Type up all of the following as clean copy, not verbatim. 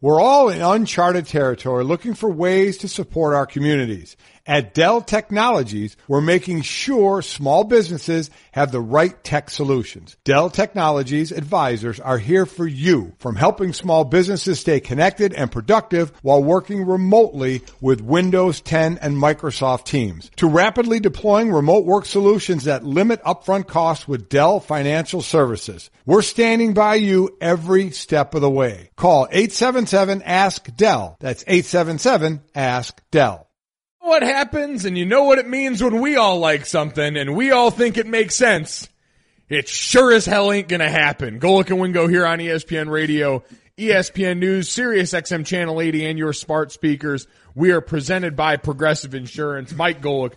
We're all in uncharted territory looking for ways to support our communities. At Dell Technologies, we're making sure small businesses have the right tech solutions. Dell Technologies advisors are here for you, from helping small businesses stay connected and productive while working remotely with Windows 10 and Microsoft Teams, to rapidly deploying remote work solutions that limit upfront costs with Dell Financial Services. We're standing by you every step of the way. Call 877-ASK-DELL. That's 877-ASK-DELL. What happens, and you know what it means when we all like something and we all think it makes sense. It sure as hell ain't gonna happen. Golic and Wingo here on ESPN Radio, ESPN News, Sirius XM Channel 80, and your smart speakers. We are presented by Progressive Insurance. Mike Golic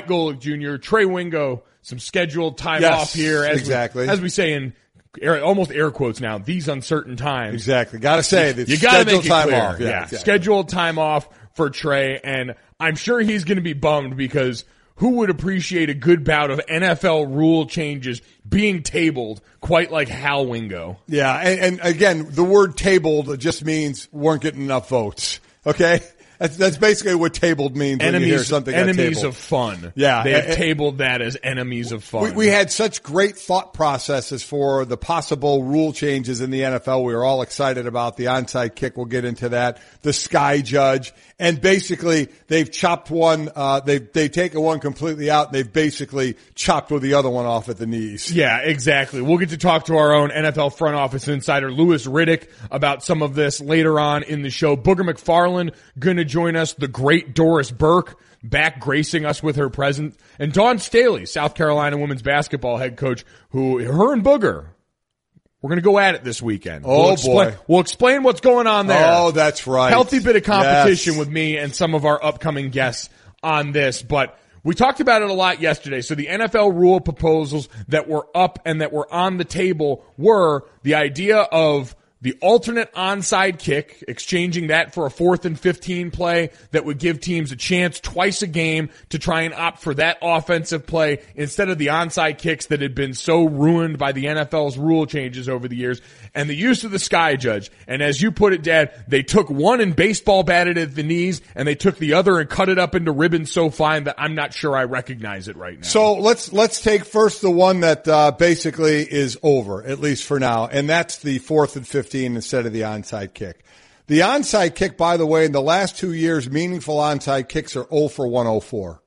Jr., Trey Wingo, some scheduled time off here. As we say in almost air quotes now, these uncertain times. Exactly. Gotta say, you gotta make it time clear. off. Yeah. Exactly. Scheduled time off for Trey, and I'm sure he's going to be bummed because who would appreciate a good bout of NFL rule changes being tabled quite like Hal Wingo? Yeah, and again, the word tabled just means weren't getting enough votes, okay? That's basically what tabled means when you hear something got tabled. Enemies of fun. Yeah. They have tabled that as enemies of fun. We had such great thought processes for the possible rule changes in the NFL. We were all excited about the onside kick. We'll get into that. The sky judge. And basically, they've chopped one, they've taken one completely out, and they've basically chopped with the other one off at the knees. Yeah, exactly. We'll get to talk to our own NFL front office insider, Louis Riddick, about some of this later on in the show. Booger McFarland gonna join us. The great Doris Burke back gracing us with her presence. And Dawn Staley, South Carolina women's basketball head coach, her and Booger, we're going to go at it this weekend. Boy. We'll explain what's going on there. Oh, that's right. Healthy bit of competition with me and some of our upcoming guests on this. But we talked about it a lot yesterday. So the NFL rule proposals that were up and that were on the table were the idea of the alternate onside kick, exchanging that for a 4th and 15 play that would give teams a chance twice a game to try and opt for that offensive play instead of the onside kicks that had been so ruined by the NFL's rule changes over the years, and the use of the sky judge. And as you put it, Dad, they took one and baseball batted at the knees, and they took the other and cut it up into ribbons so fine that I'm not sure I recognize it right now. So let's take first the one that basically is over, at least for now, and that's the 4th and 15 instead of the onside kick. The onside kick, by the way, in the last 2 years, meaningful onside kicks are 0 for 104.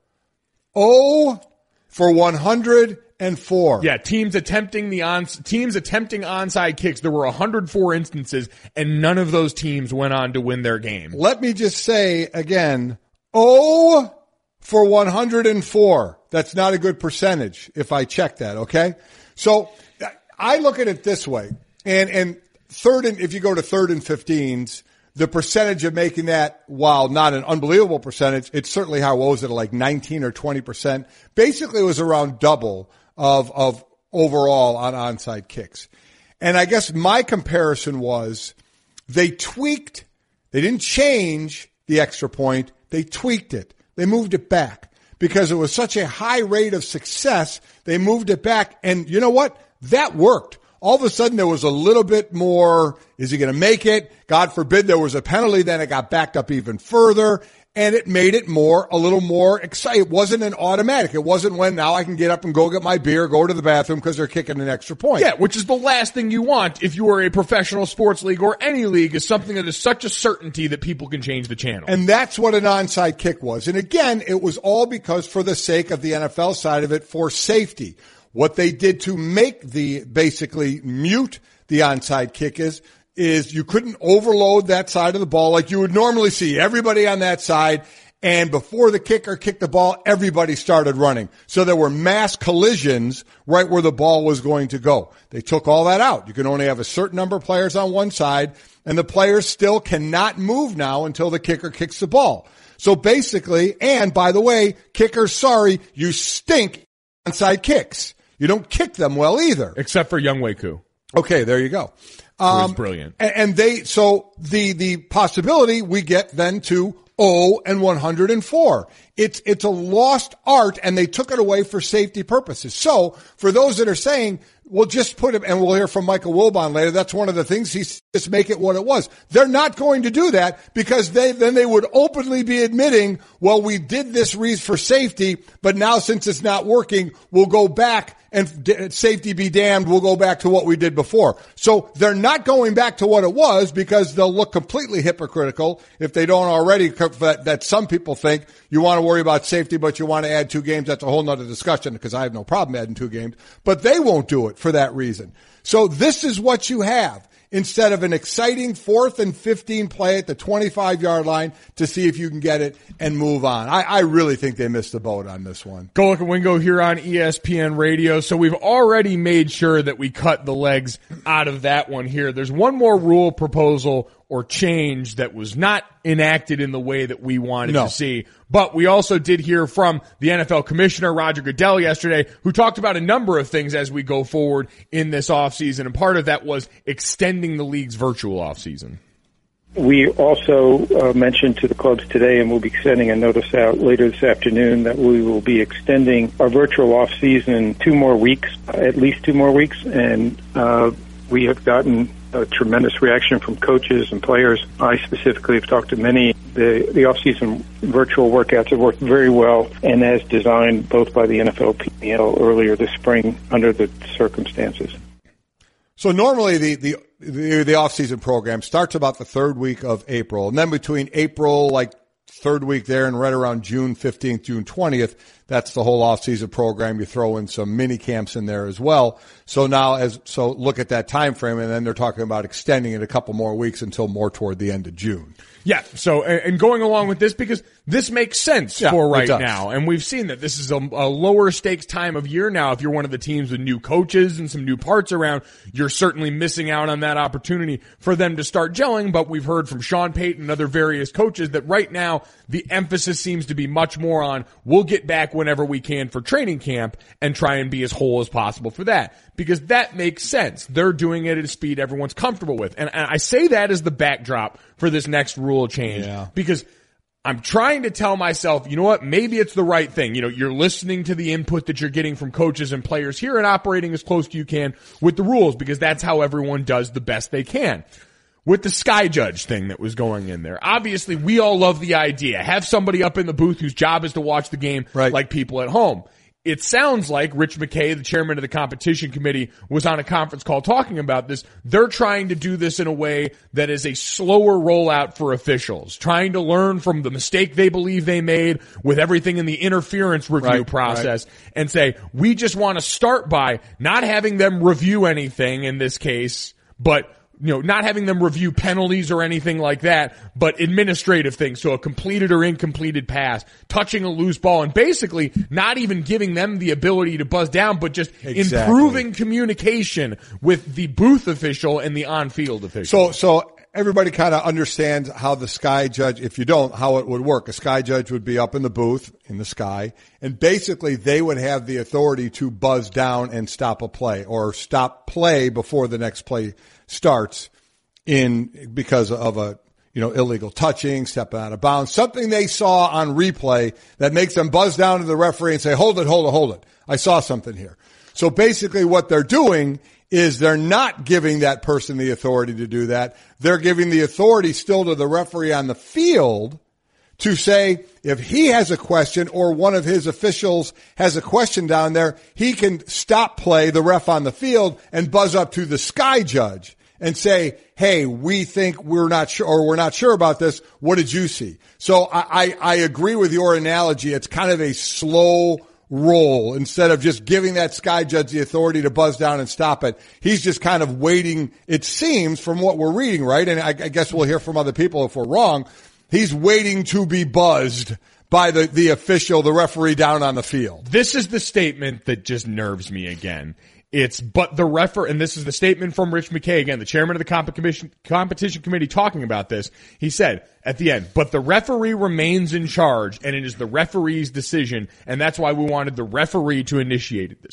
0 for 104. Yeah, teams attempting onside kicks. There were 104 instances, and none of those teams went on to win their game. Let me just say again, 0 for 104. That's not a good percentage if I check that, okay? So I look at it this way, and if you go to 3rd and 15s, the percentage of making that, while not an unbelievable percentage, it's certainly how, what was it, like 19 or 20%? Basically, it was around double of overall on onside kicks. And I guess my comparison was they didn't change the extra point, they tweaked it. They moved it back. Because it was such a high rate of success, they moved it back. And you know what? That worked. All of a sudden there was a little bit more, is he going to make it? God forbid there was a penalty, then it got backed up even further, and it made it a little more exciting. It wasn't an automatic. It wasn't when now I can get up and go get my beer, go to the bathroom because they're kicking an extra point. Yeah, which is the last thing you want if you are a professional sports league or any league, is something that is such a certainty that people can change the channel. And that's what an onside kick was. And again, it was all because for the sake of the NFL side of it, for safety. What they did to make basically mute the onside kick is you couldn't overload that side of the ball like you would normally see. Everybody on that side, and before the kicker kicked the ball, everybody started running. So there were mass collisions right where the ball was going to go. They took all that out. You can only have a certain number of players on one side, and the players still cannot move now until the kicker kicks the ball. So basically, and by the way, kickers, sorry, you stink onside kicks. You don't kick them well either. Except for Younghoe Koo. Okay, there you go. It was brilliant. And so the possibility we get then to 0 and 104 It's a lost art, and they took it away for safety purposes. So for those that are saying, we'll just put it, and we'll hear from Michael Wilbon later, that's one of the things, he's just make it what it was. They're not going to do that, because then they would openly be admitting, well, we did this for safety, but now since it's not working, we'll go back and safety be damned, we'll go back to what we did before. So they're not going back to what it was, because they'll look completely hypocritical if they don't already, that some people think you want to worry about safety, but you want to add 2 games. That's a whole nother discussion, because I have no problem adding 2 games, but they won't do it for that reason. So this is what you have. Instead of an exciting 4th and 15 play at the 25-yard line to see if you can get it and move on. I really think they missed the boat on this one. Golic and Wingo here on ESPN Radio. So we've already made sure that we cut the legs out of that one here. There's one more rule proposal or change that was not enacted in the way that we wanted to see. But we also did hear from the NFL commissioner, Roger Goodell, yesterday, who talked about a number of things as we go forward in this offseason. And part of that was extending the league's virtual offseason. We also mentioned to the clubs today, and we'll be sending a notice out later this afternoon, that we will be extending our virtual offseason 2 more weeks, at least 2 more weeks. And we have gotten a tremendous reaction from coaches and players. I specifically have talked to many. The off-season virtual workouts have worked very well, and as designed both by the NFLPA earlier this spring under the circumstances. So normally the off-season program starts about the 3rd week of April, and then between April, like 3rd week there, and right around June 15th, June 20th, that's the whole off-season program. You throw in some mini camps in there as well. So now, so look at that time frame, and then they're talking about extending it a couple more weeks until more toward the end of June. Yeah, so, and going along with this, because this makes sense for right now, and we've seen that this is a lower stakes time of year now. If you're one of the teams with new coaches and some new parts around, you're certainly missing out on that opportunity for them to start gelling, but we've heard from Sean Payton and other various coaches that right now, the emphasis seems to be much more on, we'll get back whenever we can for training camp and try and be as whole as possible for that. Because that makes sense. They're doing it at a speed everyone's comfortable with. And I say that as the backdrop for this next rule change. Yeah. Because I'm trying to tell myself, you know what, maybe it's the right thing. You know, you're listening to the input that you're getting from coaches and players here and operating as close to you can with the rules, because that's how everyone does the best they can. With the Sky Judge thing that was going in there, obviously we all love the idea. Have somebody up in the booth whose job is to watch the game like people at home. It sounds like Rich McKay, the chairman of the competition committee, was on a conference call talking about this. They're trying to do this in a way that is a slower rollout for officials, trying to learn from the mistake they believe they made with everything in the interference review process and say, we just want to start by not having them review anything in this case, but not having them review penalties or anything like that, but administrative things. So a completed or incompleted pass, touching a loose ball, and basically not even giving them the ability to buzz down, but just improving communication with the booth official and the on-field official. So everybody kind of understands how the Sky Judge, if you don't, how it would work. A Sky Judge would be up in the booth in the sky, and basically they would have the authority to buzz down and stop a play, or stop play before the next play starts because of a illegal touching, stepping out of bounds, something they saw on replay that makes them buzz down to the referee and say, hold it. I saw something here. So basically what they're doing is they're not giving that person the authority to do that. They're giving the authority still to the referee on the field to say, if he has a question or one of his officials has a question down there, he can stop play, the ref on the field, and buzz up to the Sky Judge and say, hey, we think we're not sure, or we're not sure about this. What did you see? So I agree with your analogy. It's kind of a slow roll. Instead of just giving that Sky Judge the authority to buzz down and stop it, he's just kind of waiting, it seems, from what we're reading, right? And I guess we'll hear from other people if we're wrong. He's waiting to be buzzed by the official, the referee down on the field. This is the statement that just nerves me again. But the referee, and this is the statement from Rich McKay, again, the chairman of the competition committee talking about this. He said at the end, but the referee remains in charge, and it is the referee's decision, and that's why we wanted the referee to initiate this.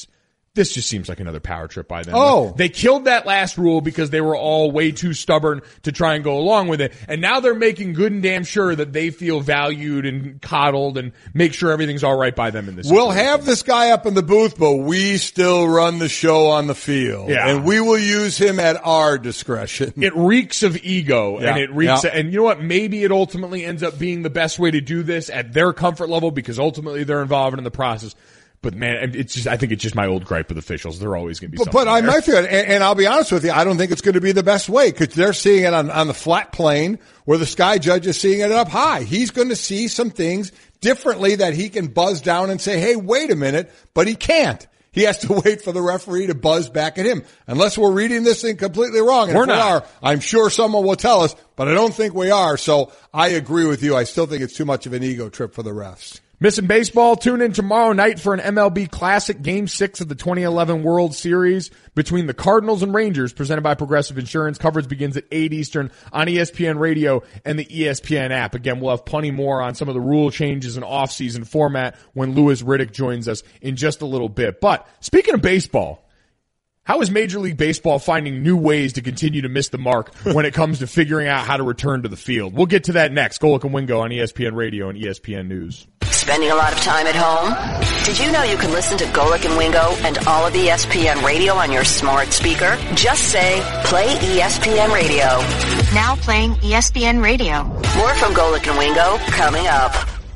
This just seems like another power trip by them. Oh. They killed that last rule because they were all way too stubborn to try and go along with it. And now they're making good and damn sure that they feel valued and coddled and make sure everything's all right by them in this We'll situation. have this guy up in the booth, but we still run the show on the field. Yeah. And we will use him at our discretion. It reeks of ego, Yeah. and it reeks, Yeah. and you know what? Maybe it ultimately ends up being the best way to do this at their comfort level because ultimately they're involved in the process. But man, I think it's just my old gripe with officials. They're always going to be something. But I there. might feel, and I'll be honest with you, I don't think it's going to be the best way because they're seeing it on the flat plane where the sky judge is seeing it up high. He's going to see some things differently that he can buzz down and say, hey, wait a minute, but he can't. He has to wait for the referee to buzz back at him. Unless we're reading this thing completely wrong. And We're if we not. are, I'm sure someone will tell us, but I don't think we are. So I agree with you. I still think it's too much of an ego trip for the refs. Missing baseball? Tune in tomorrow night for an MLB Classic Game 6 of the 2011 World Series between the Cardinals and Rangers, presented by Progressive Insurance. Coverage begins at 8 Eastern on ESPN Radio and the ESPN app. Again, we'll have plenty more on some of the rule changes and off-season format when Louis Riddick joins us in just a little bit. But speaking of baseball, how is Major League Baseball finding new ways to continue to miss the mark when it comes to figuring out how to return to the field? We'll get to that next. Golic and Wingo on ESPN Radio and ESPN News. Spending a lot of time at home? Did you know you can listen to Golic and Wingo and all of ESPN Radio on your smart speaker? Just say, play ESPN Radio. Now playing ESPN Radio. More from Golic and Wingo coming up.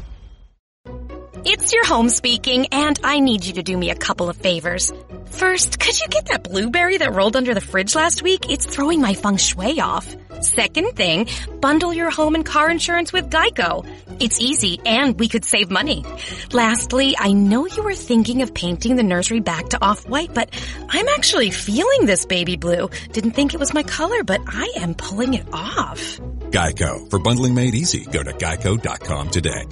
It's your home speaking, and I need you to do me a couple of favors. First, could you get that blueberry that rolled under the fridge last week? It's throwing my feng shui off. Second thing, bundle your home and car insurance with Geico. It's easy, and we could save money. Lastly, I know you were thinking of painting the nursery back to off-white, but I'm actually feeling this baby blue. Didn't think it was my color, but I am pulling it off. Geico. For bundling made easy, go to geico.com today.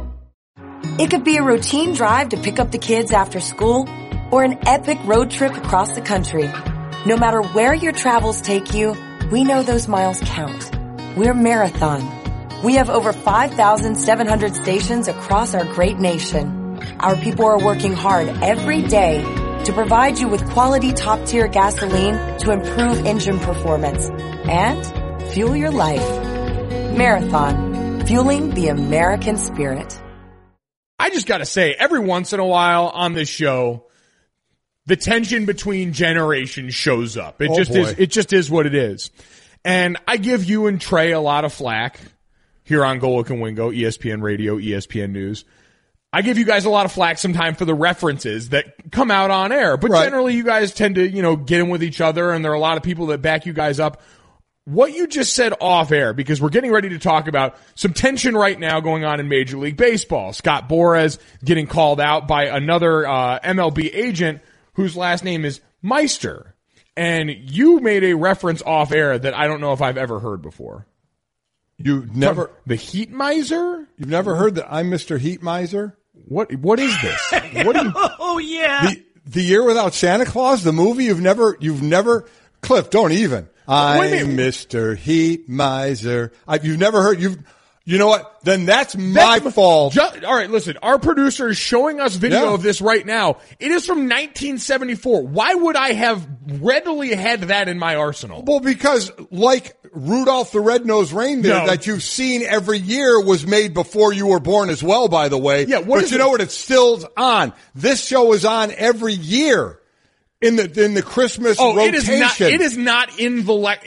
It could be a routine drive to pick up the kids after school or an epic road trip across the country. No matter where your travels take you, we know those miles count. We're Marathon. We have over 5,700 stations across our great nation. Our people are working hard every day to provide you with quality top-tier gasoline to improve engine performance and fuel your life. Marathon, fueling the American spirit. I just gotta say, every once in a while on this show, the tension between generations shows up. It just is what it is. And I give you and Trey a lot of flack here on Golic and Wingo, ESPN Radio, ESPN News. I give you guys a lot of flack sometimes for the references that come out on air. But generally you guys tend to, get in with each other, and there are a lot of people that back you guys up. What you just said off air, because we're getting ready to talk about some tension right now going on in Major League Baseball. Scott Boras getting called out by another MLB agent whose last name is Meister. And you made a reference off air that I don't know if I've ever heard before. You never the Heat Miser? You've never heard that I'm Mr. Heat Miser? What is this? What do you, Oh yeah. The Year Without Santa Claus, the movie you've never Cliff, don't even. I'm Mr. Heat Miser. You've never heard, you know what? Then that's my fault. All right, listen, our producer is showing us video of this right now. It is from 1974. Why would I have readily had that in my arsenal? Well, because like Rudolph the Red-Nosed Reindeer that you've seen every year was made before you were born as well, by the way. Yeah, but you know what? It's still on. This show is on every year. In the Christmas rotation. It is not in.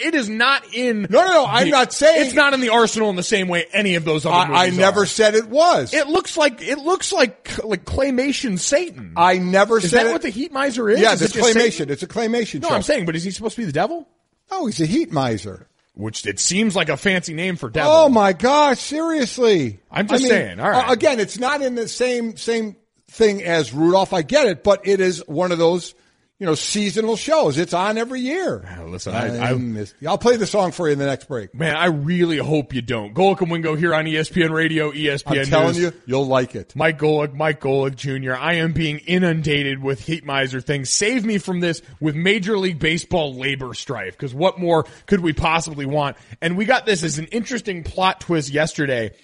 No, I'm not saying. It's not in the arsenal in the same way any of those other movies I never said it was. It looks like claymation Satan. I never said Is that what the Heat Miser is? Yeah, Is it's it just claymation. Satan? It's a claymation show. No, I'm saying, but is he supposed to be the devil? No, he's a Heat Miser. Which it seems like a fancy name for devil. Oh my gosh, seriously. I'm just saying, all right. Again, it's not in the same thing as Rudolph, I get it, but it is one of those seasonal shows. It's on every year. Listen, I'll play the song for you in the next break. Man, I really hope you don't. Golic and Wingo here on ESPN Radio, ESPN News. I'm telling you, you'll like it. Mike Golic Jr. I am being inundated with Heat Miser things. Save me from this with Major League Baseball labor strife, because what more could we possibly want? And we got this as an interesting plot twist yesterday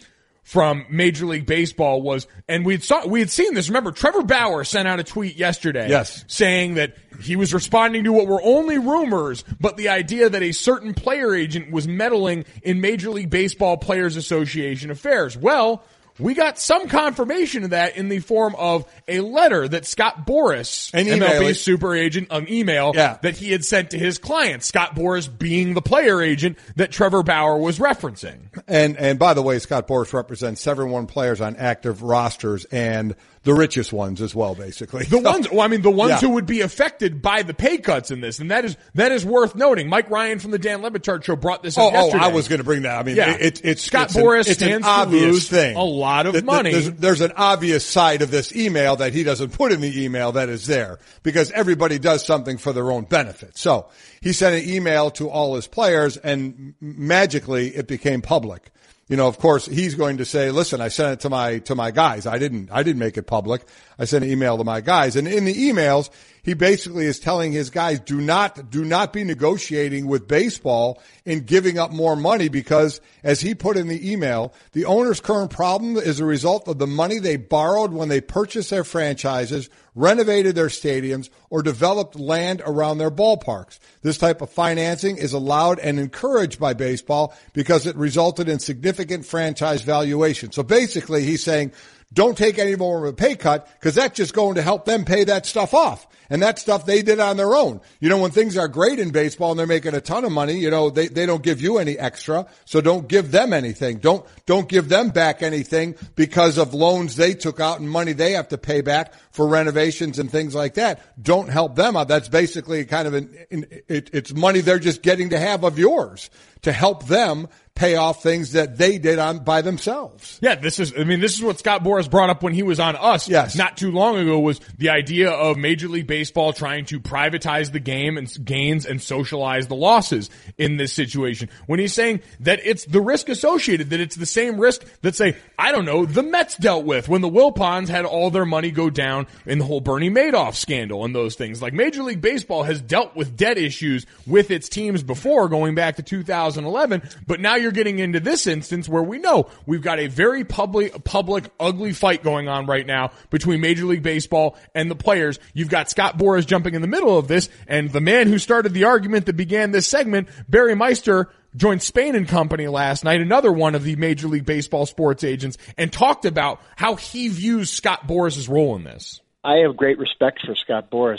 from Major League Baseball was, and we had seen this. Remember, Trevor Bauer sent out a tweet yesterday, saying that he was responding to what were only rumors, but the idea that a certain player agent was meddling in Major League Baseball Players Association affairs. Well, we got some confirmation of that in the form of a letter that Scott Boras, MLB super agent, an email that he had sent to his client, Scott Boras being the player agent that Trevor Bauer was referencing. And by the way, Scott Boras represents 71 players on active rosters and the richest ones as well, basically. The ones who would be affected by the pay cuts in this, and that is worth noting. Mike Ryan from the Dan Le Batard Show brought this up yesterday. I was going to bring that. I mean, it's Scott Boras stands to lose thing. A lot of money. There's an obvious side of this email that he doesn't put in the email that is there because everybody does something for their own benefit. So he sent an email to all his players, and magically it became public. You know, of course, he's going to say, listen, I sent it to my guys. I didn't make it public. I sent an email to my guys. And in the emails, he basically is telling his guys, do not be negotiating with baseball in giving up more money because, as he put in the email, the owner's current problem is a result of the money they borrowed when they purchased their franchises, renovated their stadiums, or developed land around their ballparks. This type of financing is allowed and encouraged by baseball because it resulted in significant franchise valuation. So basically, he's saying, don't take any more of a pay cut because that's just going to help them pay that stuff off. And that stuff they did on their own. You know, when things are great in baseball and they're making a ton of money, you know, they don't give you any extra. So don't give them anything. Don't give them back anything because of loans they took out and money they have to pay back for renovations and things like that. Don't help them out. That's basically kind of it's money they're just getting to have of yours to help them pay off things that they did by themselves. Yeah, this is what Scott Boras brought up when he was on us not too long ago, was the idea of Major League Baseball trying to privatize the game and gains and socialize the losses in this situation. When he's saying that it's the risk associated, that it's the same risk that, say, I don't know, the Mets dealt with when the Wilpons had all their money go down in the whole Bernie Madoff scandal and those things. Like, Major League Baseball has dealt with debt issues with its teams before, going back to 2011, but now you're getting into this instance where we know we've got a very public, ugly fight going on right now between Major League Baseball and the players. You've got Scott Boras jumping in the middle of this, and the man who started the argument that began this segment, Barry Meister, joined Spain and Company last night, another one of the Major League Baseball sports agents, and talked about how he views Scott Boras' role in this. I have great respect for Scott Boras.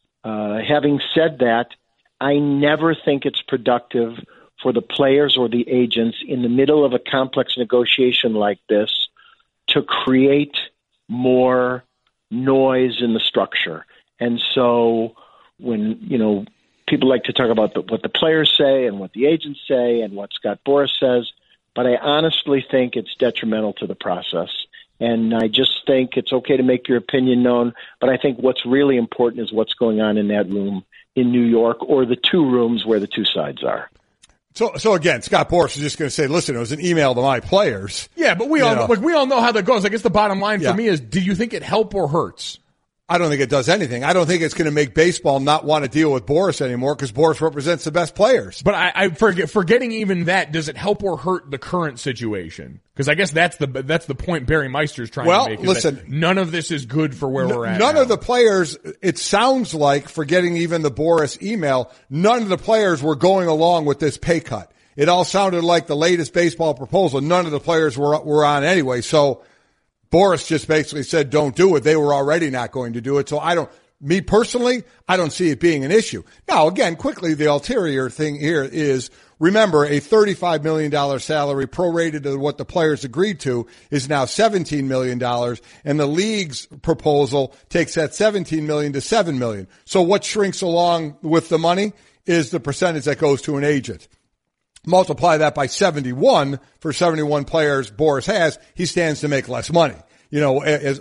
Having said that, I never think it's productive for the players or the agents in the middle of a complex negotiation like this to create more noise in the structure. And so when, you know, people like to talk about what the players say and what the agents say and what Scott Boras says, but I honestly think it's detrimental to the process. And I just think it's okay to make your opinion known, but I think what's really important is what's going on in that room in New York, or the two rooms where the two sides are. So again, Scott Boras is just going to say, listen, it was an email to my players. Yeah, but we all know how that goes. I guess the bottom line for me is, do you think it helps or hurts? I don't think it does anything. I don't think it's going to make baseball not want to deal with Boras anymore because Boras represents the best players. But I forgetting even that, does it help or hurt the current situation? Because I guess that's the point Barry Meister's trying to make. Listen, none of this is good for where we're at. None now. of the players, it sounds like, forgetting even the Boras email, none of the players were going along with this pay cut. It all sounded like the latest baseball proposal. None of the players were on anyway. So Boras just basically said, don't do it. They were already not going to do it. So me personally, I don't see it being an issue. Now, again, quickly, the ulterior thing here is, remember, a $35 million salary prorated to what the players agreed to is now $17 million, and the league's proposal takes that $17 million to $7 million. So what shrinks along with the money is the percentage that goes to an agent. Multiply that by 71 for 71 players Boras has, he stands to make less money, you know,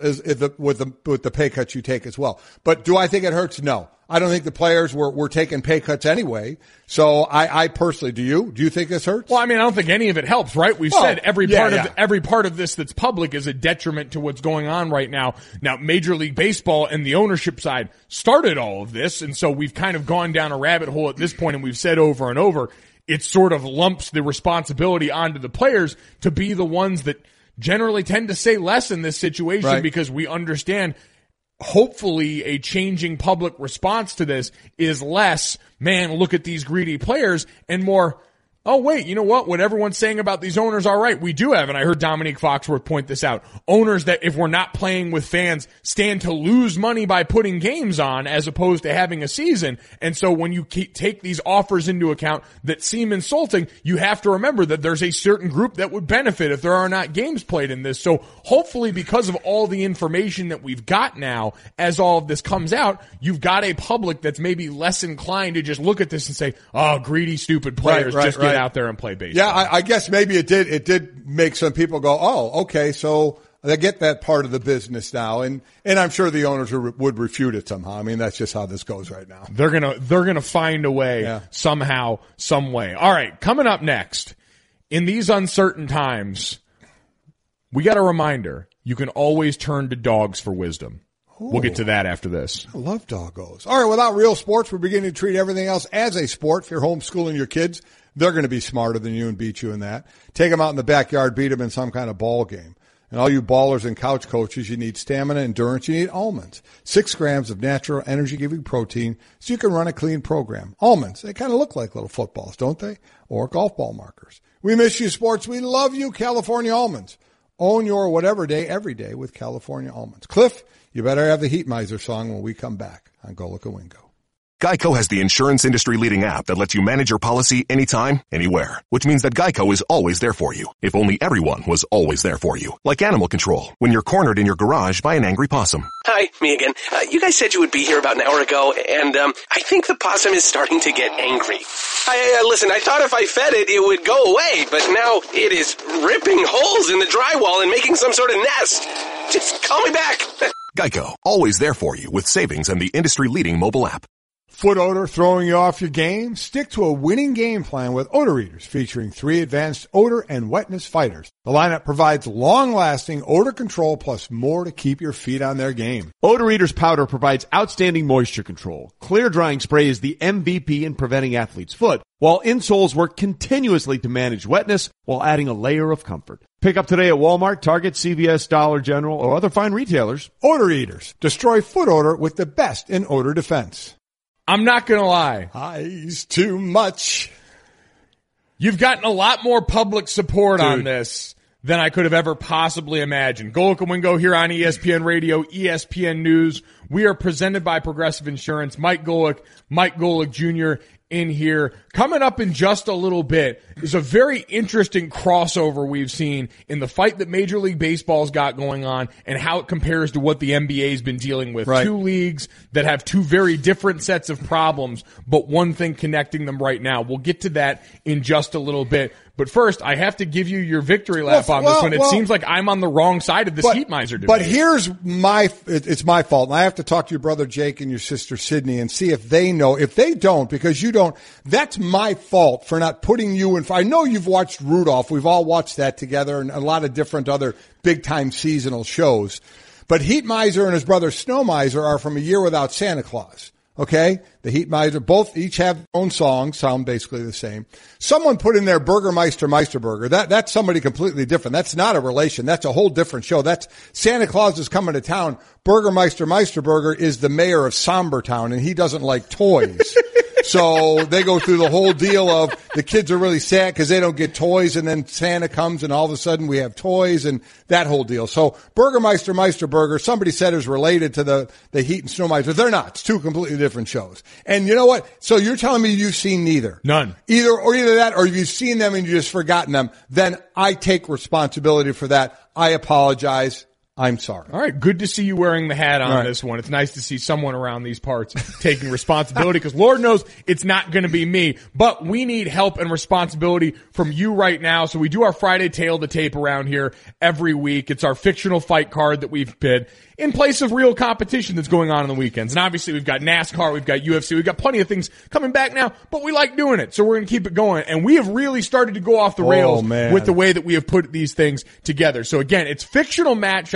with the pay cuts you take as well. But do I think it hurts? No. I don't think the players were taking pay cuts anyway. So I personally, do you think this hurts? Well, I mean, I don't think any of it helps, right? We've said every part of this that's public is a detriment to what's going on right now. Now, Major League Baseball and the ownership side started all of this. And so we've kind of gone down a rabbit hole at this point, and we've said over and over, it sort of lumps the responsibility onto the players to be the ones that generally tend to say less in this situation because we understand hopefully a changing public response to this is less, man, look at these greedy players, and more, oh, wait, you know what everyone's saying about these owners are right. We do have, and I heard Dominique Foxworth point this out, owners that if we're not playing with fans stand to lose money by putting games on as opposed to having a season. And so when you take these offers into account that seem insulting, you have to remember that there's a certain group that would benefit if there are not games played in this. So hopefully because of all the information that we've got now, as all of this comes out, you've got a public that's maybe less inclined to just look at this and say, oh, greedy, stupid players, get out there and play baseball. Yeah, I guess maybe it did make some people go, oh, okay, so they get that part of the business now, and I'm sure the owners would refute it somehow. I mean, that's just how this goes right now. They're gonna find a way somehow, some way. All right, coming up next, in these uncertain times, we got a reminder: you can always turn to dogs for wisdom. Ooh. We'll get to that after this. I love doggos. All right, without real sports, we're beginning to treat everything else as a sport. If you're homeschooling your kids, they're going to be smarter than you and beat you in that. Take them out in the backyard, beat them in some kind of ball game. And all you ballers and couch coaches, you need stamina, endurance, you need almonds. 6 grams of natural energy-giving protein so you can run a clean program. Almonds, they kind of look like little footballs, don't they? Or golf ball markers. We miss you, sports. We love you, California almonds. Own your whatever day, every day with California almonds. Cliff, you better have the Heat Miser song when we come back on Go Look a Wingo. Geico has the insurance industry-leading app that lets you manage your policy anytime, anywhere. Which means that Geico is always there for you. If only everyone was always there for you. Like animal control, when you're cornered in your garage by an angry possum. Hi, me again. You guys said you would be here about an hour ago, and I think the possum is starting to get angry. Listen, I thought if I fed it, it would go away, but now it is ripping holes in the drywall and making some sort of nest. Just call me back. Geico, always there for you with savings and the industry-leading mobile app. Foot odor throwing you off your game? Stick to a winning game plan with Odor Eaters, featuring 3 advanced odor and wetness fighters. The lineup provides long-lasting odor control plus more to keep your feet on their game. Odor Eaters powder provides outstanding moisture control. Clear drying spray is the MVP in preventing athlete's foot, while insoles work continuously to manage wetness while adding a layer of comfort. Pick up today at Walmart, Target, CVS, Dollar General, or other fine retailers. Odor Eaters. Destroy foot odor with the best in odor defense. I'm not going to lie. Eyes too much. You've gotten a lot more public support on this than I could have ever possibly imagined. Go Look a Wingo here on ESPN Radio, ESPN News. We are presented by Progressive Insurance. Mike Golick Jr. in here. Coming up in just a little bit is a very interesting crossover we've seen in the fight that Major League Baseball's got going on and how it compares to what the NBA's been dealing with. Right. 2 leagues that have 2 very different sets of problems, but one thing connecting them right now. We'll get to that in just a little bit. But first, I have to give you your victory lap on this one. It seems like I'm on the wrong side of this Heat Miser debate. But here's it's my fault. And I have to talk to your brother Jake and your sister Sydney and see if they know. If they don't, because you don't, that's my fault for not putting you in. I know you've watched Rudolph. We've all watched that together and a lot of different other big-time seasonal shows. But Heat Miser and his brother Snow Miser are from A Year Without Santa Claus. Okay? The Heat Miser, each have their own songs, sound basically the same. Someone put in there Burgermeister Meisterburger. That's somebody completely different. That's not a relation. That's a whole different show. That's Santa Claus is coming to town. Burgermeister Meisterburger is the mayor of Sombertown, and he doesn't like toys. So they go through the whole deal of the kids are really sad because they don't get toys, and then Santa comes and all of a sudden we have toys and that whole deal. So Burgermeister Meisterburger, somebody said is related to the Heat and Snow Miser. They're not. It's 2 completely different shows. And you know what? So you're telling me you've seen neither? None. Either that or you've seen them and you've just forgotten them. Then I take responsibility for that. I apologize. I'm sorry. All right. Good to see you wearing the hat on this one. It's nice to see someone around these parts taking responsibility because Lord knows it's not going to be me, but we need help and responsibility from you right now. So we do our Friday Tale to Tape around here every week. It's our fictional fight card that we've bid in place of real competition that's going on the weekends. And obviously we've got NASCAR, we've got UFC, we've got plenty of things coming back now, but we like doing it. So we're going to keep it going. And we have really started to go off the rails with the way that we have put these things together. So again, it's fictional matchups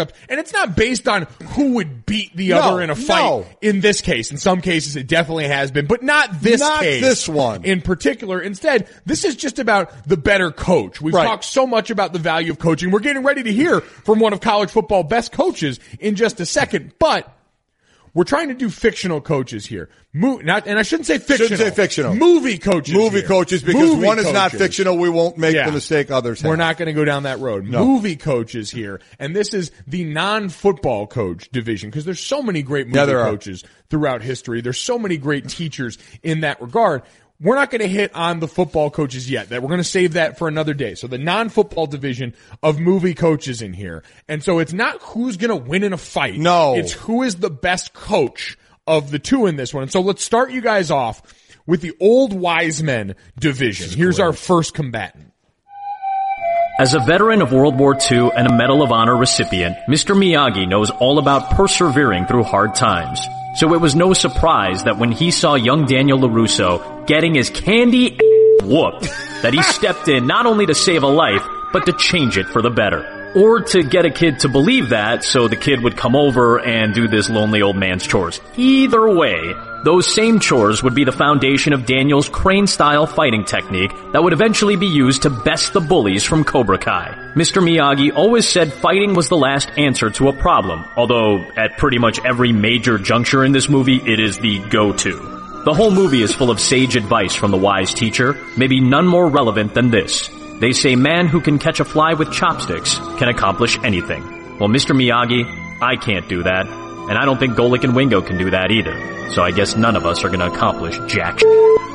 matchup, and it's not based on who would beat the other in a fight. In this case, in some cases it definitely has been, but not this case. This one in particular. Instead, this is just about the better coach. We've talked so much about the value of coaching. We're getting ready to hear from one of college football best coaches in just a second, but we're trying to do fictional coaches here. And I shouldn't say fictional. Movie coaches. Movie coaches, because one is not fictional. We won't make the mistake others have. We're not going to go down that road. No. Movie coaches here. And this is the non-football coach division, because there's so many great movie coaches throughout history. There's so many great teachers in that regard. We're not going to hit on the football coaches yet. That we're going to save that for another day. So the non-football division of movie coaches in here. And so it's not who's going to win in a fight. No. It's who is the best coach of the two in this one. And so let's start you guys off with the old wise men division. Here's our first combatant. As a veteran of World War II and a Medal of Honor recipient, Mr. Miyagi knows all about persevering through hard times. So it was no surprise that when he saw young Daniel LaRusso getting his candy whooped, that he stepped in not only to save a life, but to change it for the better. Or to get a kid to believe that, so the kid would come over and do this lonely old man's chores. Either way, those same chores would be the foundation of Daniel's crane-style fighting technique that would eventually be used to best the bullies from Cobra Kai. Mr. Miyagi always said fighting was the last answer to a problem, although at pretty much every major juncture in this movie, it is the go-to. The whole movie is full of sage advice from the wise teacher, maybe none more relevant than this. They say man who can catch a fly with chopsticks can accomplish anything. Well, Mr. Miyagi, I can't do that. And I don't think Golic and Wingo can do that either. So I guess none of us are going to accomplish jack shit.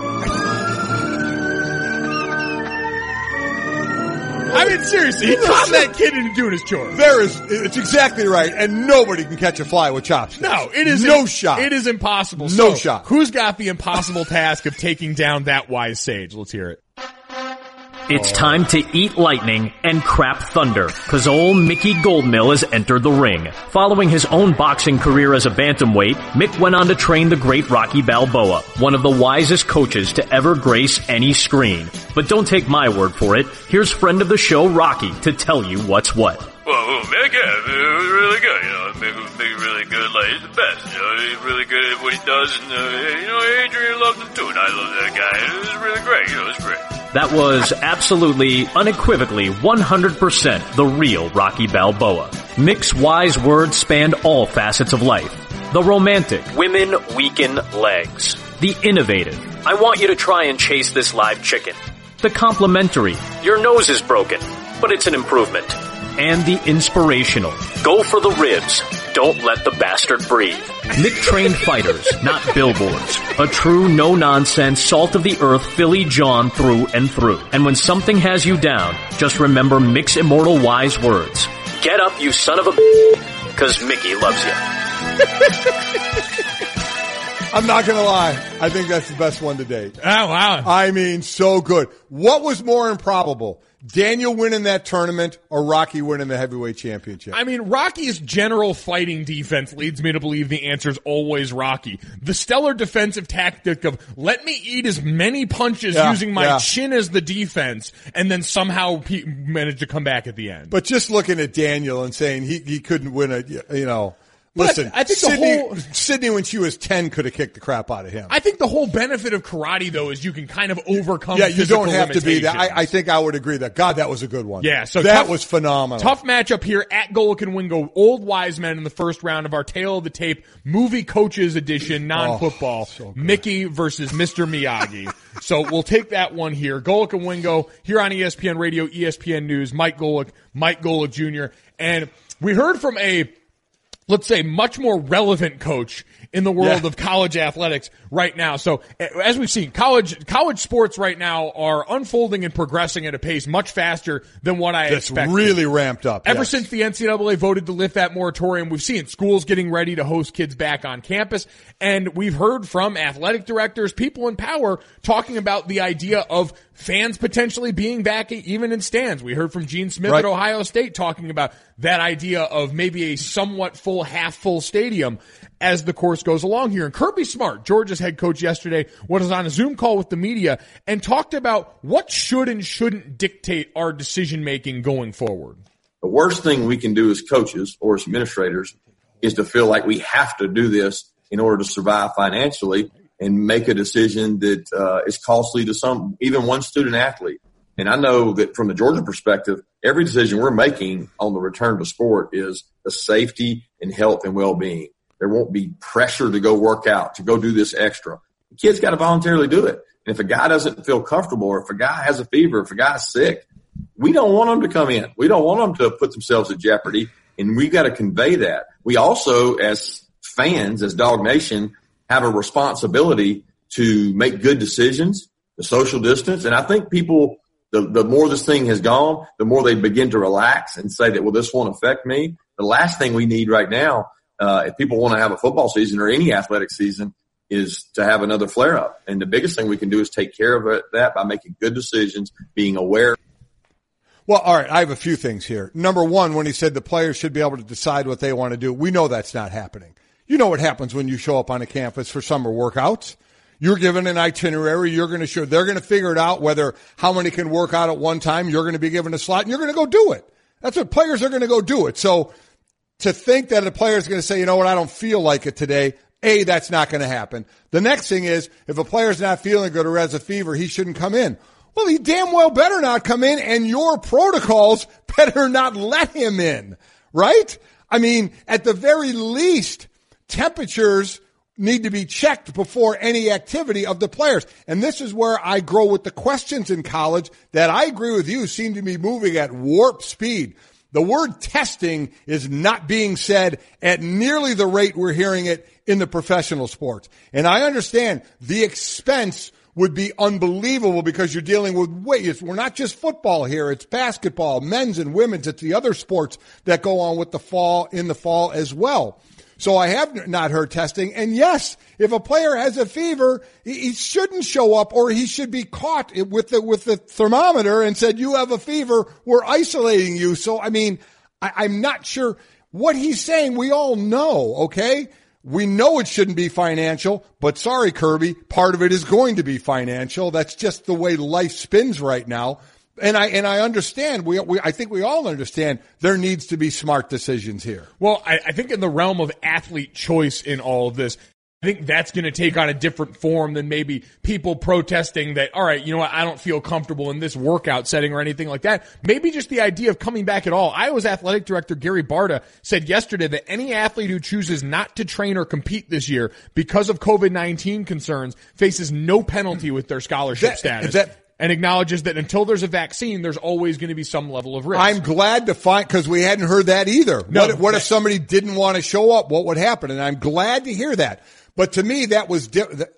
I mean, seriously, he caught that kid into doing his chores. It's exactly right, and nobody can catch a fly with chopsticks. No, it is no shot. It is impossible. No shot. Who's got the impossible task of taking down that wise sage? Let's hear it. It's time to eat lightning and crap thunder, cause old Mickey Goldmill has entered the ring. Following his own boxing career as a bantamweight, Mick went on to train the great Rocky Balboa, one of the wisest coaches to ever grace any screen. But don't take my word for it. Here's friend of the show, Rocky, to tell you what's what. Well, Mick, it was really good, Mick really good, like, he's the best, he's really good at what he does, and, Adrian loved him too, and I love that guy, it was really great, it was great. That was absolutely, unequivocally, 100% the real Rocky Balboa. Mick's wise words spanned all facets of life. The romantic, women weaken legs. The innovative, I want you to try and chase this live chicken. The complimentary, your nose is broken, but it's an improvement. And the inspirational, go for the ribs, don't let the bastard breathe. Mick trained fighters, not billboards. A true no-nonsense, salt-of-the-earth Philly John through and through. And when something has you down, just remember Mick's immortal wise words. Get up, you son of a because Mickey loves you. I'm not going to lie. I think that's the best one to date. Oh, wow. I mean, so good. What was more improbable? Daniel winning that tournament or Rocky winning the heavyweight championship? I mean, Rocky's general fighting defense leads me to believe the answer is always Rocky. The stellar defensive tactic of let me eat as many punches using my chin as the defense and then somehow manage to come back at the end. But just looking at Daniel and saying he couldn't win listen, I think Sydney, when she was 10, could have kicked the crap out of him. I think the whole benefit of karate, though, is you can kind of overcome you don't have to be that. I think I would agree that. God, that was a good one. Yeah, so that was phenomenal. Tough matchup here at Golic and Wingo. Old wise men in the first round of our Tale of the Tape movie coaches edition, non-football. So Mickey versus Mr. Miyagi. So we'll take that one here. Golic and Wingo here on ESPN Radio, ESPN News. Mike Golic Jr. And we heard from let's say, much more relevant coach in the world of college athletics right now. So, as we've seen, college sports right now are unfolding and progressing at a pace much faster than what I expected. That's really ramped up. Ever since the NCAA voted to lift that moratorium, we've seen schools getting ready to host kids back on campus, and we've heard from athletic directors, people in power, talking about the idea of fans potentially being back even in stands. We heard from Gene Smith at Ohio State talking about that idea of maybe a somewhat full, half-full stadium as the course goes along here. And Kirby Smart, Georgia's head coach yesterday, was on a Zoom call with the media and talked about what should and shouldn't dictate our decision-making going forward. The worst thing we can do as coaches or as administrators is to feel like we have to do this in order to survive financially and make a decision that is costly to some, even one student athlete. And I know that from the Georgia perspective, every decision we're making on the return to sport is the safety and health and well-being. There won't be pressure to go work out, to go do this extra. The kid's got to voluntarily do it. And if a guy doesn't feel comfortable, or if a guy has a fever, if a guy's sick, we don't want them to come in. We don't want them to put themselves at jeopardy. And we've got to convey that. We also, as fans, as Dog Nation, have a responsibility to make good decisions, the social distance. And I think people, the more this thing has gone, the more they begin to relax and say that, well, this won't affect me. The last thing we need right now, if people want to have a football season or any athletic season, is to have another flare-up. And the biggest thing we can do is take care of that by making good decisions, being aware. Well, all right, I have a few things here. Number one, when he said the players should be able to decide what they want to do, we know that's not happening. You know what happens when you show up on a campus for summer workouts. You're given an itinerary. They're going to figure it out how many can work out at one time. You're going to be given a slot and you're going to go do it. That's what players are going to go do it. So to think that a player is going to say, you know what, I don't feel like it today, that's not going to happen. The next thing is, if a player's not feeling good or has a fever, he shouldn't come in. Well, he damn well better not come in, and your protocols better not let him in, right? I mean, at the very least, temperatures need to be checked before any activity of the players. And this is where I grow with the questions in college that I agree with you seem to be moving at warp speed. The word testing is not being said at nearly the rate we're hearing it in the professional sports. And I understand the expense would be unbelievable because you're dealing with we're not just football here. It's basketball, men's and women's. It's the other sports that go on with in the fall as well. So I have not heard testing. And yes, if a player has a fever, he shouldn't show up, or he should be caught with the thermometer and said, you have a fever, we're isolating you. So, I mean, I'm not sure what he's saying. We all know, okay? We know it shouldn't be financial, but sorry, Kirby, part of it is going to be financial. That's just the way life spins right now. And I understand. I think we all understand there needs to be smart decisions here. Well, I think in the realm of athlete choice in all of this, I think that's going to take on a different form than maybe people protesting that, all right, you know what, I don't feel comfortable in this workout setting or anything like that. Maybe just the idea of coming back at all. Iowa's athletic director, Gary Barta, said yesterday that any athlete who chooses not to train or compete this year because of COVID-19 concerns faces no penalty with their scholarship status. And acknowledges that until there's a vaccine, there's always going to be some level of risk. I'm glad to find, because we hadn't heard that either. No, what if somebody didn't want to show up? What would happen? And I'm glad to hear that. But to me, that was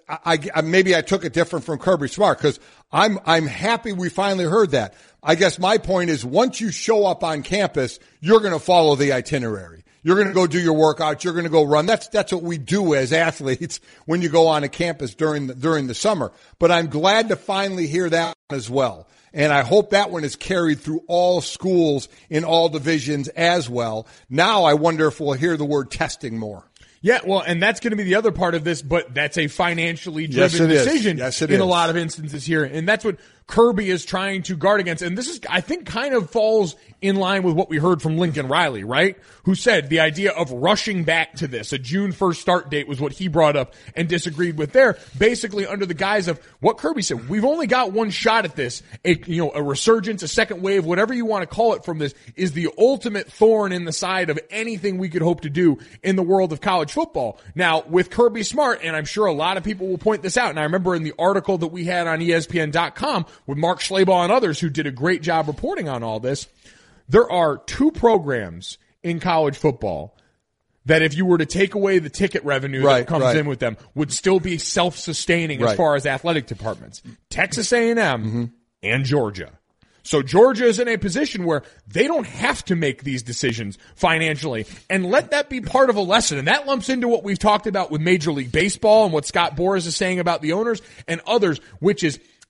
maybe I took it different from Kirby Smart, because I'm happy we finally heard that. I guess my point is, once you show up on campus, you're going to follow the itinerary. You're going to go do your workout. You're going to go run. That's what we do as athletes when you go on a campus during the summer. But I'm glad to finally hear that as well. And I hope that one is carried through all schools in all divisions as well. Now I wonder if we'll hear the word testing more. Yeah, well, and that's going to be the other part of this, but that's a financially driven decision in a lot of instances here. And that's what Kirby is trying to guard against. And this is, I think, kind of falls in line with what we heard from Lincoln Riley, right? Who said the idea of rushing back to this, a June 1st start date, was what he brought up and disagreed with there, basically under the guise of what Kirby said. We've only got one shot at this. A resurgence, a second wave, whatever you want to call it from this, is the ultimate thorn in the side of anything we could hope to do in the world of college football. Now, with Kirby Smart, and I'm sure a lot of people will point this out, and I remember in the article that we had on ESPN.com with Mark Schlabach and others who did a great job reporting on all this, there are two programs in college football that if you were to take away the ticket revenue that comes in with them, would still be self-sustaining as far as athletic departments. Texas A&M and Georgia. So Georgia is in a position where they don't have to make these decisions financially, and let that be part of a lesson. And that lumps into what we've talked about with Major League Baseball and what Scott Boras is saying about the owners and others, which is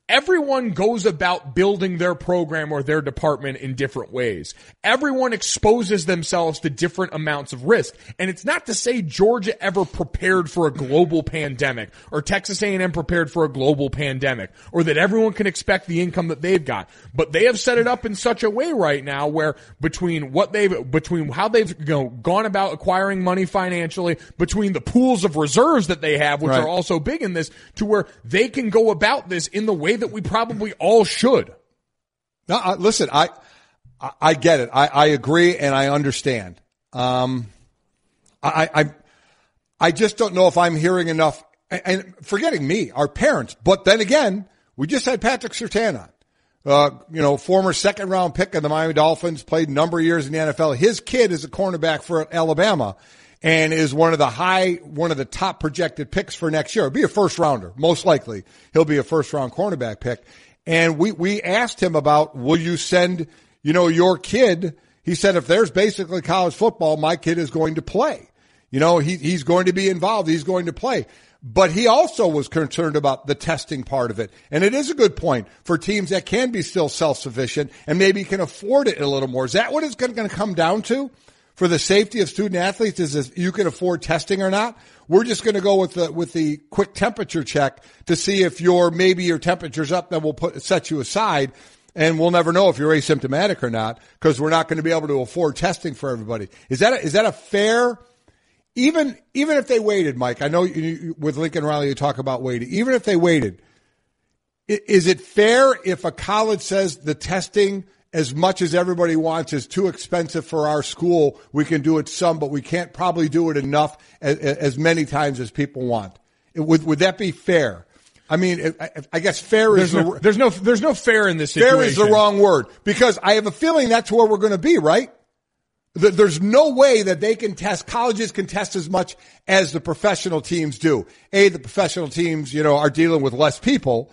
Everyone goes about building their program or their department in different ways. Everyone exposes themselves to different amounts of risk. And it's not to say Georgia ever prepared for a global pandemic or Texas A&M prepared for a global pandemic or that everyone can expect the income that they've got. But they have set it up in such a way right now where between how they've gone about acquiring money financially, between the pools of reserves that they have, which are also big in this, to where they can go about this in the way that we probably all should. No, listen, I get it. I agree and I understand. I just don't know if I'm hearing enough, and forgetting me, our parents. But then again, we just had Patrick Surtain on. Former second round pick of the Miami Dolphins, played a number of years in the NFL. His kid is a cornerback for Alabama and is one of the top projected picks for next year. He'll be a first rounder, most likely. He'll be a first round cornerback pick. And we asked him about, will you send, your kid? He said, if there's basically college football, my kid is going to play. He's going to be involved. He's going to play. But he also was concerned about the testing part of it. And it is a good point for teams that can be still self-sufficient and maybe can afford it a little more. Is that what it's going to come down to? For the safety of student athletes, is if you can afford testing or not? We're just going to go with the quick temperature check to see if your temperature's up, then we'll set you aside, and we'll never know if you're asymptomatic or not because we're not going to be able to afford testing for everybody. Is that a fair? Even if they waited, Mike, I know with Lincoln Riley you talk about waiting. Even if they waited, is it fair if a college says the testing, as much as everybody wants, is too expensive for our school? We can do it some, but we can't probably do it enough as many times as people want. Would that be fair? I mean, I guess fair is there's no fair in this situation. Fair is the wrong word because I have a feeling that's where we're going to be, right? There's no way that they can test. Colleges can test as much as the professional teams do. The professional teams, are dealing with less people,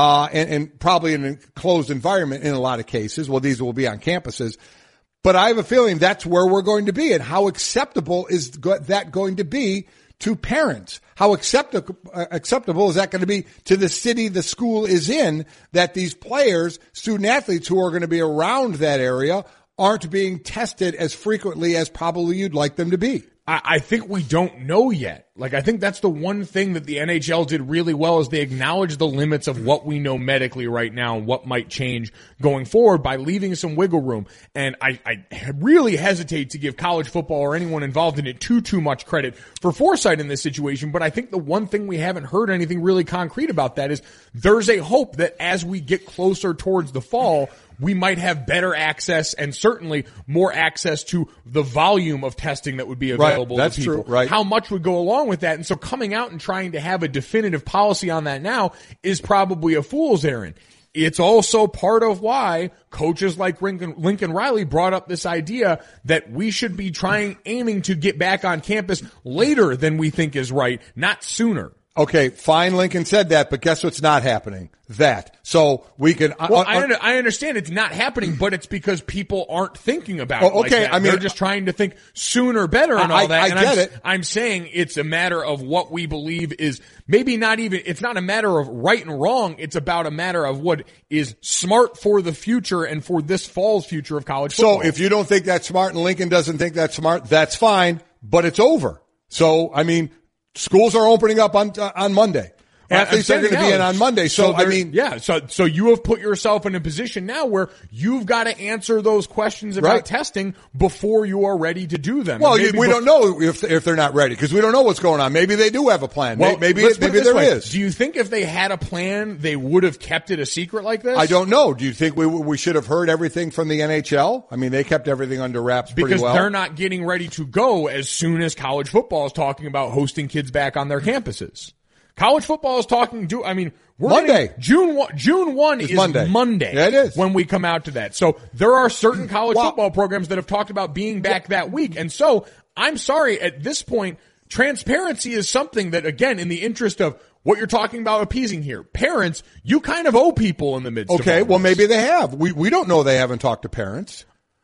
and probably in a closed environment in a lot of cases. Well, these will be on campuses. But I have a feeling that's where we're going to be. And how acceptable is that going to be to parents? How acceptable is that going to be to the city the school is in, that these players, student athletes who are going to be around that area, aren't being tested as frequently as probably you'd like them to be? I think we don't know yet. I think that's the one thing that the NHL did really well is they acknowledged the limits of what we know medically right now and what might change going forward by leaving some wiggle room. And I really hesitate to give college football or anyone involved in it too much credit for foresight in this situation. But I think the one thing we haven't heard anything really concrete about that is there's a hope that as we get closer towards the fall, we might have better access and certainly more access to the volume of testing that would be available to people. True, right. How much would go along with that? And so coming out and trying to have a definitive policy on that now is probably a fool's errand. It's also part of why coaches like Lincoln Riley brought up this idea that we should be aiming to get back on campus later than we think is right, not sooner. Okay, fine, Lincoln said that, but guess what's not happening? That. So we can... I understand it's not happening, but it's because people aren't thinking about it like that. They're just trying to think sooner, better, and all that. I get it. I'm saying it's a matter of what we believe is maybe not even... It's not a matter of right and wrong. It's about a matter of what is smart for the future and for this fall's future of college football. So if you don't think that's smart and Lincoln doesn't think that's smart, that's fine, but it's over. So, schools are opening up on Monday. Athletes are going to be in on Monday. So you have put yourself in a position now where you've got to answer those questions about testing before you are ready to do them. Well, we don't know if they're not ready because we don't know what's going on. Maybe they do have a plan. Well, maybe there is. Do you think if they had a plan, they would have kept it a secret like this? I don't know. Do you think we should have heard everything from the NHL? They kept everything under wraps pretty well. Because they're not getting ready to go as soon as college football is talking about hosting kids back on their campuses. College football is talking Monday. June 1 is Monday. Yeah, it is. When we come out to that. So there are certain college football programs that have talked about being back that week. And so I'm sorry, at this point, transparency is something that, again, in the interest of what you're talking about appeasing here, parents, you kind of owe people in the midst of all well, this. maybe they have. We don't know they haven't talked to parents.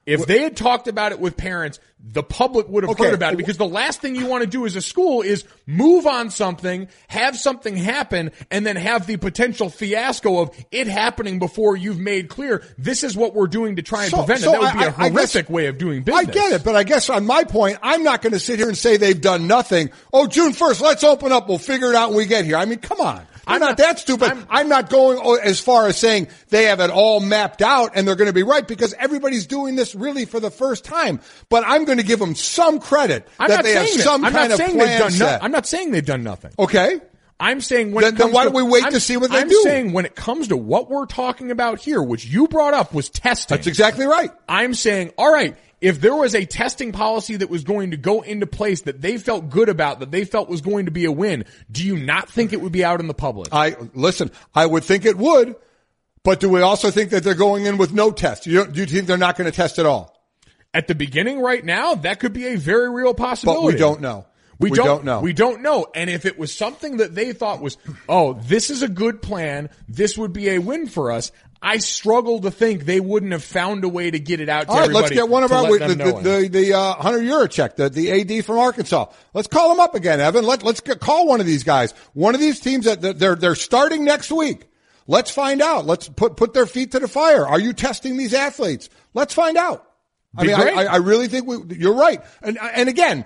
If they had talked about it with parents, the public would have heard about it, because the last thing you want to do as a school is move on something, have something happen, and then have the potential fiasco of it happening before you've made clear this is what we're doing to try and prevent it. That would be a horrific way of doing business. I get it, but I guess on my point, I'm not going to sit here and say they've done nothing. Oh, June 1st, let's open up. We'll figure it out when we get here. I mean, come on. I'm not that stupid. I'm not going as far as saying they have it all mapped out and they're going to be right, because everybody's doing this really for the first time. But I'm going to give them some credit that they have some kind of plan set. I'm not saying they've done nothing. Okay. I'm saying then why don't we wait to see what they do? I'm saying when it comes to what we're talking about here, which you brought up was testing. That's exactly right. I'm saying, all right, if there was a testing policy that was going to go into place that they felt good about, that they felt was going to be a win, do you not think it would be out in the public? I would think it would, but do we also think that they're going in with no test? Do you think they're not going to test at all? At the beginning right now, that could be a very real possibility. But we don't know. We don't know. We don't know. And if it was something that they thought was, oh, this is a good plan, this would be a win for us, I struggle to think they wouldn't have found a way to get it out to everybody. All right, let's get one of our, the Hunter Yurachek, the AD from Arkansas. Let's call him up again, Evan. Let's call one of these guys. One of these teams that they're starting next week. Let's find out. Let's put their feet to the fire. Are you testing these athletes? Let's find out. I really think you're right. And again,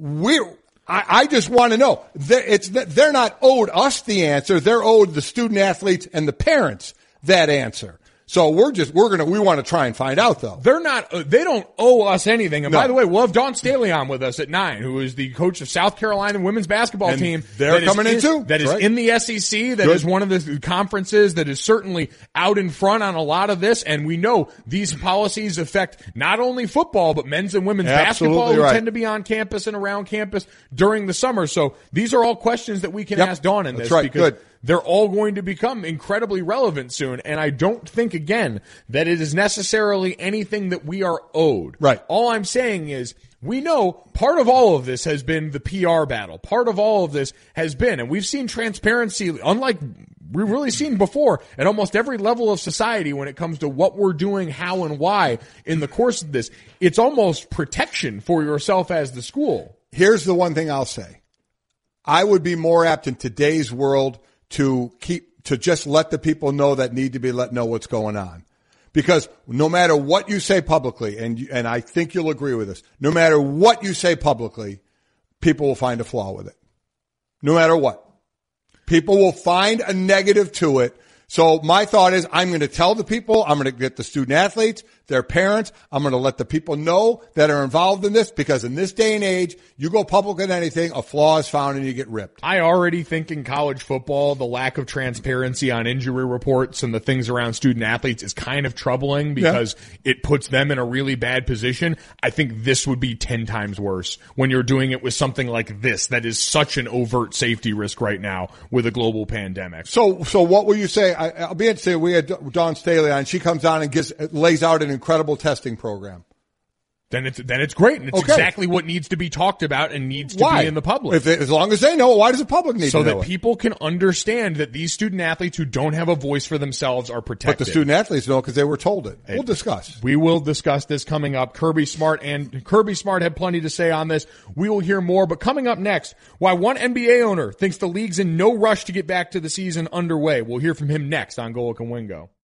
I just want to know. They're not owed us the answer. They're owed the student athletes and the parents that answer. So we want to try and find out, though. They don't owe us anything. And by the way, we'll have Dawn Staley on with us at 9, who is the coach of South Carolina women's basketball team. They're coming in too. That is in the SEC. That is one of the conferences that is certainly out in front on a lot of this. And we know these policies affect not only football, but men's and women's basketball, who tend to be on campus and around campus during the summer. So these are all questions that we can ask Dawn in this. Because they're all going to become incredibly relevant soon. And I don't think, again, that it is necessarily anything that we are owed. Right. All I'm saying is we know part of all of this has been the PR battle. Part of all of this has been, and we've seen transparency, unlike we've really seen before, at almost every level of society when it comes to what we're doing, how and why in the course of this. It's almost protection for yourself as the school. Here's the one thing I'll say. I would be more apt in today's world to just let the people know that need to be let know what's going on. Because no matter what you say publicly, and I think you'll agree with this, no matter what you say publicly, people will find a flaw with it. No matter what. People will find a negative to it. So my thought is I'm going to tell the people, I'm going to get the student athletes, their parents, I'm going to let the people know that are involved in this, because in this day and age, you go public with anything, a flaw is found and you get ripped. I already think in college football, the lack of transparency on injury reports and the things around student athletes is kind of troubling, because it puts them in a really bad position. I think this would be 10 times worse when you're doing it with something like this that is such an overt safety risk right now with a global pandemic. So what will you say? I'll be interested. We had Dawn Staley on. She comes on and lays out an incredible testing program. Then it's great, and it's exactly what needs to be talked about and needs to be in the public. As long as they know, why does the public need to know? So that people can understand that these student athletes who don't have a voice for themselves are protected. But the student athletes know because they were told it. We'll discuss. We will discuss this coming up. Kirby Smart had plenty to say on this. We will hear more. But coming up next, why one NBA owner thinks the league's in no rush to get back to the season underway. We'll hear from him next on Golic and Wingo.